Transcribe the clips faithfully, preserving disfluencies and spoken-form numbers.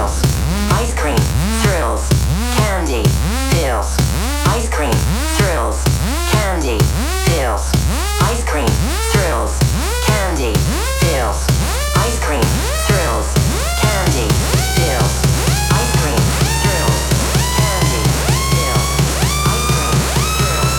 pills, ice cream, thrills, candy, pills, ice cream, thrills, candy, pills, ice cream, thrills, candy, pills, ice cream, thrills, candy, pills, ice cream, thrills, candy, pills, ice cream, thrills,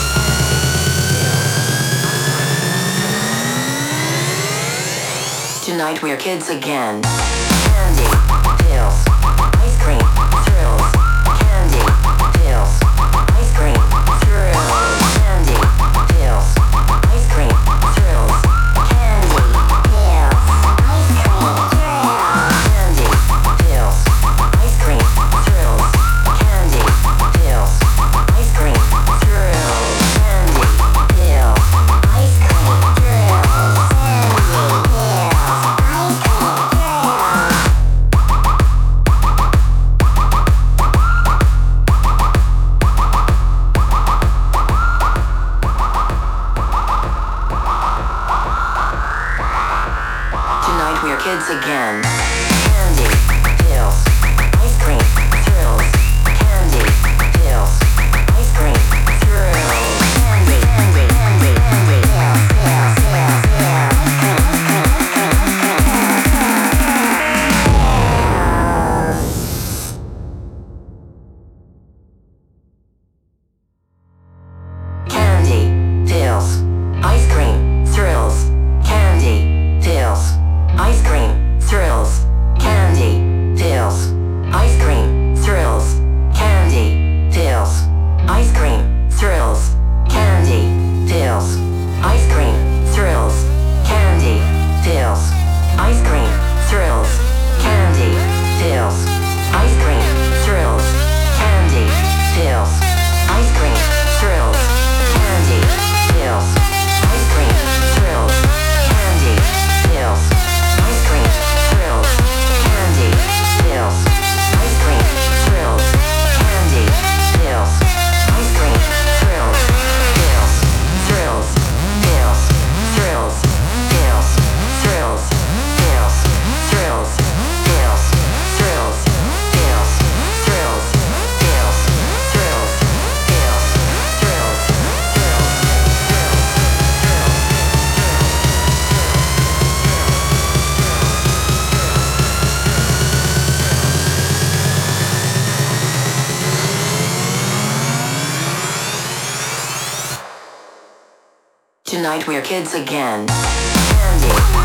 candy, pills. Tonight we're kids again. Candy, pills, ice cream, thrills, candy, pills, ice cream, thrills, candy, pills, ice cream, thrills, candy, pills, ice cream, thrills, candy, pills, ice cream, thrills, candy, pills, ice cream, thrills, candy, pills, ice cream, thrills, candy, Tonight we're kids again. Candy, pills, ice cream, thrills, candy, pills, ice cream, thrills, candy, candy, candy, candy, pills, pills, pills, pills, candy, pills, ice cream, thrills, candy, pills, ice cream, thrills, candy, pills, ice cream, thrills, candy, pills, ice cream, thrills, candy, pills, ice cream, thrills, candy, pills, ice cream, thrills, candy, pills, ice cream, thrills, candy, pills, ice cream, thrills, candy, pills, ice cream, thrills, candy, pills, ice cream, thrills, candy, pills, ice cream, thrills, candy, pills, ice cream, thrills, pills, thrills, pills, thrills, pills, thrills, pills, thrills, pills, thrills, pills, thrills, pills, thrills, pills, thrills, thrills, Tonight we're kids again. Candy.